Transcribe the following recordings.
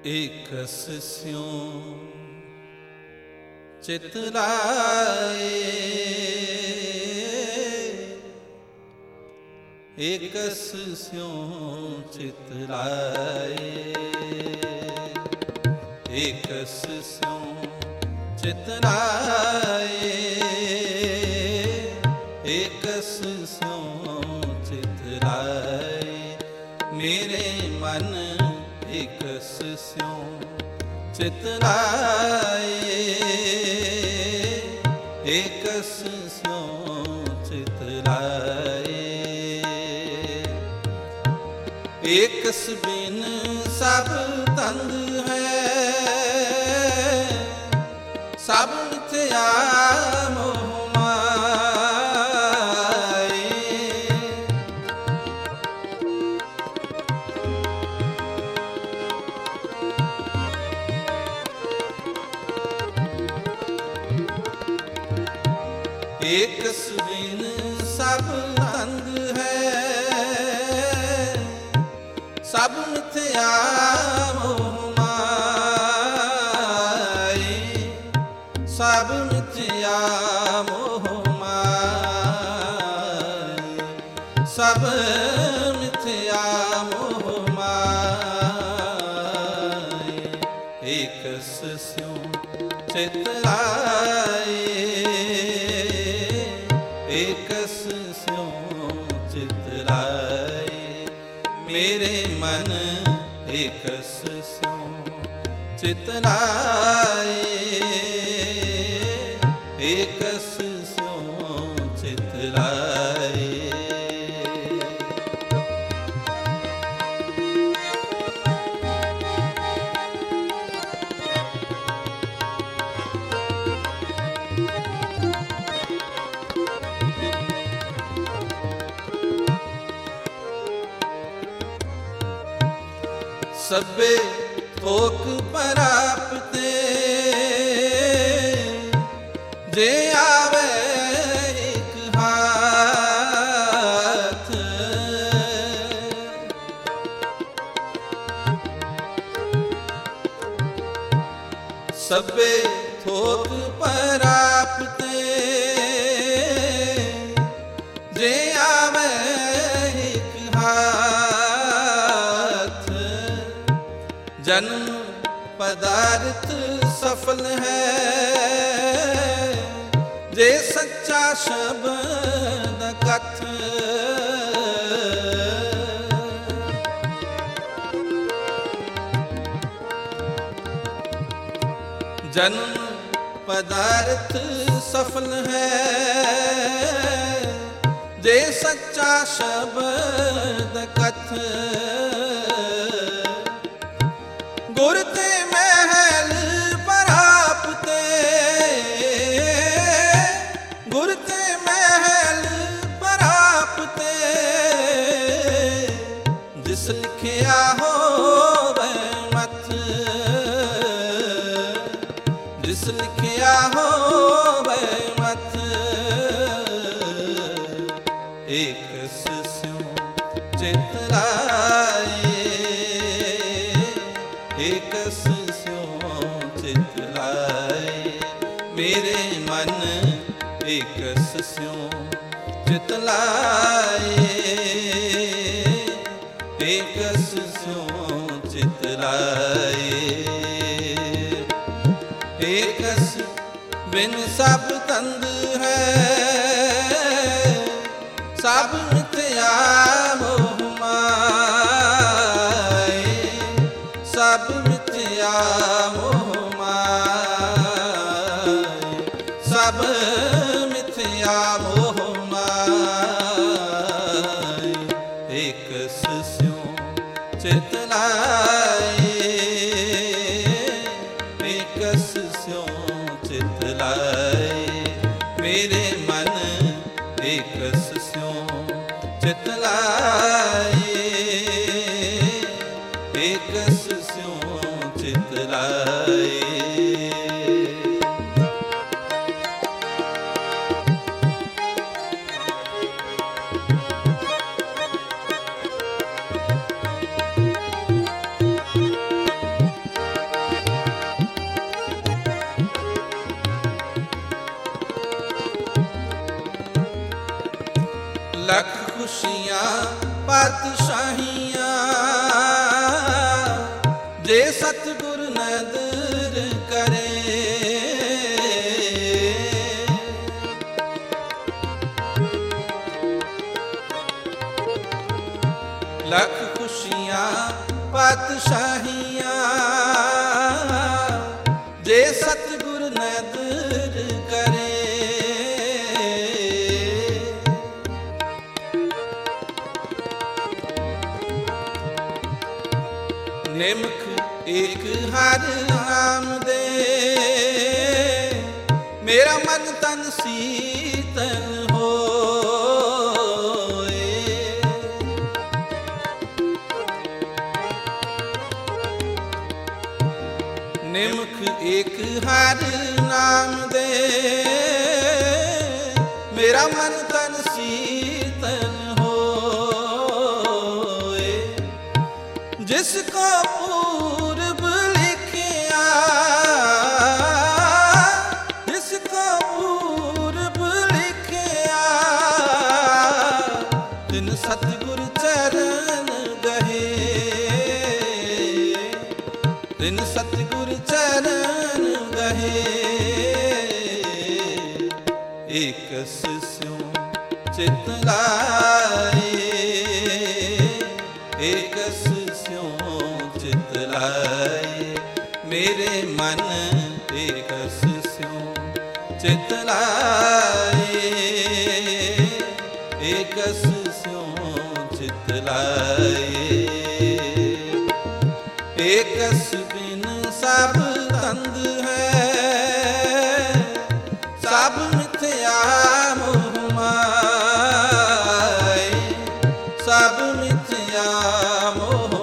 एकस स्यों चित लाए, एकस स्यों चित लाए, एकस स्यों चित लाए, एकस स्यों चित लाए। मेरे मन एकस स्यों चित लाए, एकस स्यों चित लाए। एकस बिन सब तंग है, सब मिथ्या मोह माए। एकस बिन सब तंग है, सब मिथ्या मोह माए, सब मिथ्या मोह माए, सब मिथ्या मोह माए। एकस स्यों चित लाए, एकस स्यों चित लाए। मेरे मन एकस स्यों चित लाए, एकस स्यों चित लाए। सबे थोक परापते, जे आवे एक हाथ। सबे थोक परापते, जे आवे एक हाथ। जन्म पदार्थ सफल है, जे सच्चा शब्द कथ। जन्म पदार्थ सफल है, जे सच्चा शब्द कथ। गुर ते महल परापते, गुर ते महल परापते। जिस लिखिया होवे मत, जिस लिखिया होवे मत। एकस स्यों चित लाए, एकस स्यों चित लाए। मेरे मन एकस स्यों चित लाए, एकस स्यों चित लाए। एकस बिन सब तंग है, सब मिथ्या मोह माए, सब मिथ्या मोह माए, सब मिथ्या मोह माए। एकस स्यों चित लाए, एकस स्यों चित लाए। मेरे मन एकस स्यों चित लाए, एकस स्यों चित लाए। पातशाहियां जे सतगुर नदर करे। लख खुशियां पातशाहियां जे सतगुर नदर करे। निमख एक हर नाम दे मेरा मन तन शीतल होए। निमख एक हर नाम दे मेरा मन तन शीतल होए। जिसको पूर्व लिखिया जिसको पूर्व लिखिया तिन सतगुर चरण गहे। तिन सतगुर चरण गहे। एकस स्यों चित लाए। एकस स्यों चित लाए मेरे मन। एकस स्यों चित लाए। एकस स्यों चित लाए। एकस बिन सब तंद है सब मिथ्या मोह माय। सब मिथ्या मोह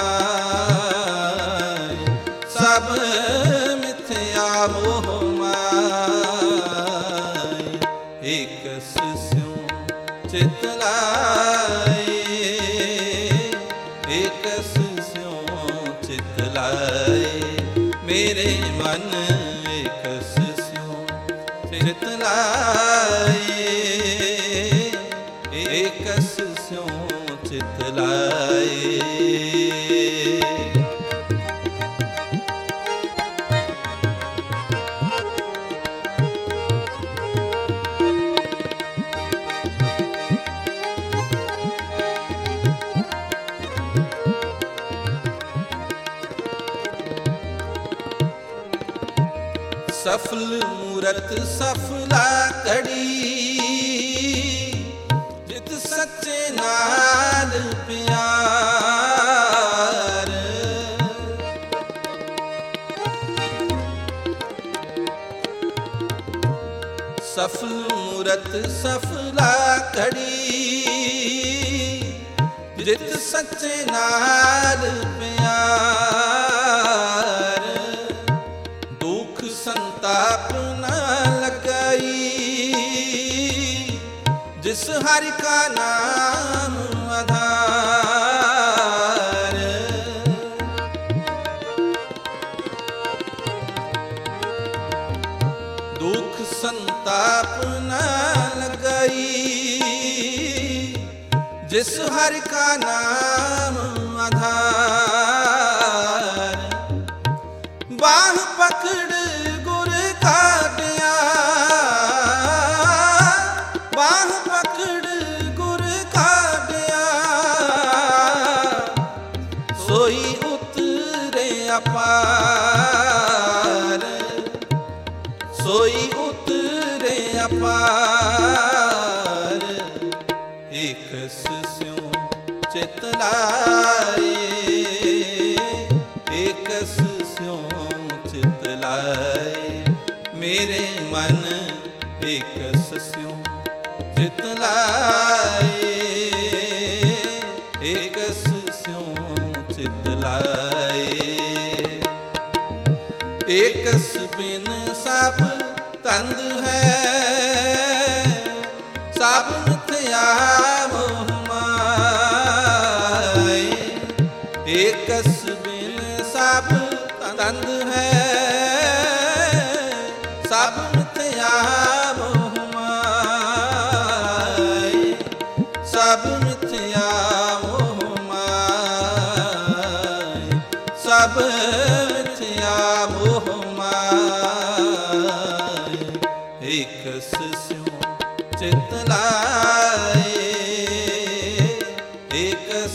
माय। सब मिथ्या मोह माय। एकस स्यों चित लाए। एकस स्यों चित लाए मेरे मन। एकस स्यों चित लाए। एकस स्यों चित लाए। सफल मूरत सफला कड़ी जित सच्चे नाल प्यार। सफल मूरत सफला कड़ी जित सच्चे नाल प्यार। दुख संताप न लगाई जिस हरि का नाम आधार। दुख संताप न लगाई जिस हरि का नाम आधार। बाह पकड़ गुर काटिया। बाह पकड़ गुर काटिया सोई उतरे अपार। सोई उतरे अपार। एकस स्यों चित लाए। एकस स्यों चित लाए मेरे मन। एकस स्यों चित लाए। एकस स्यों चित लाए। एकस बिन सब तंद है सब मिथ्या मोह माय। एकस बिन सब तंद है सब मिथ्या मोह माय। सब मिथ्या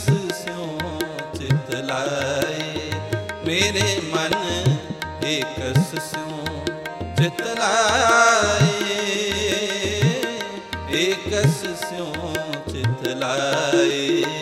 स्यों चित लाए, मेरे मन एकस स्यों चित लाए, एकस स्यों चित लाए।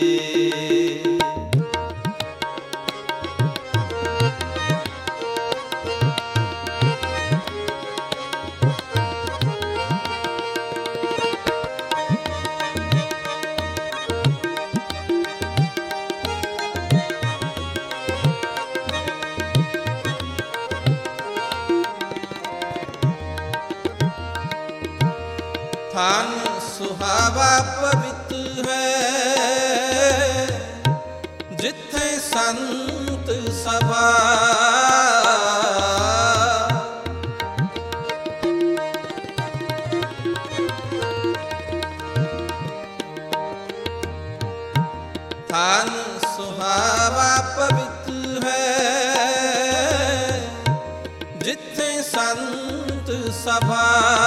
थान सुहावा पवित्र है, जिथे संत सभा, थान सुहावा पवित्र है, जिथे संत सभा,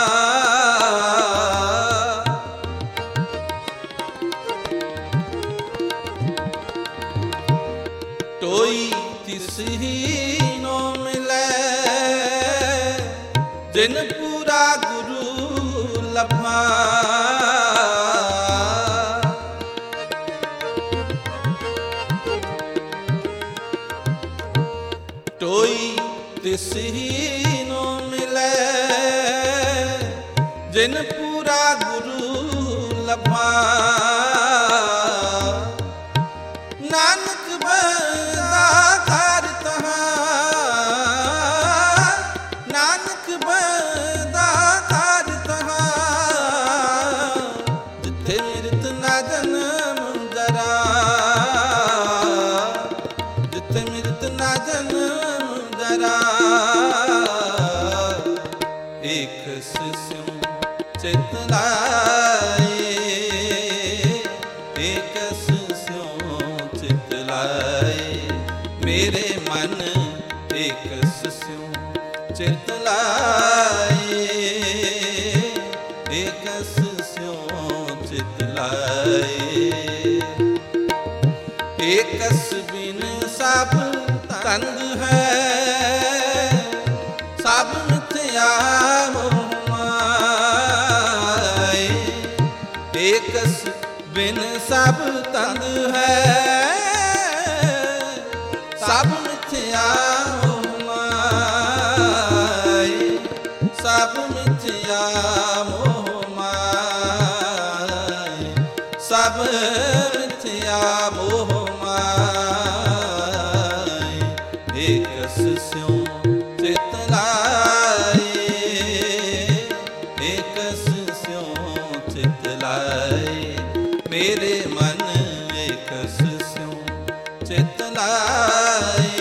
कोई तिसही नो मिले, जिन पूरा गुरु लभा, कोई तिसही नो मिले, जिन पूरा गुरु लभा। नानक बदाकार तहाँ, नानक बदाकार तहाँ, जिथे मृत ना जन्म जरा, जिथे मृत ना जन्म जरा, एकस स्यों चित लाए, एकस स्यों चित लाए, मेरे मन एकस स्यों चित लाए, एकस स्यों चित लाए। एकस बिन सब तंग है, सब मिथ्या मोह माए, एकस बिन सब तंग है, सब मिथ्या मोह माए, सब मिथ्या मोह माए, सब मिथ्या मोह माए, एकस स्यों चित लाए, एकस स्यों चित लाए, मेरे मन एकस स्यों चित लाए,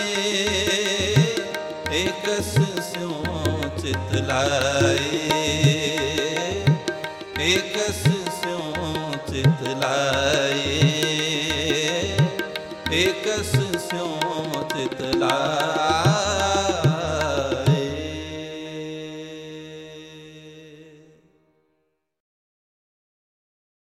एकस स्यों चित लाए, एकस स्यों चित लाए, एकस स्यों चित लाए।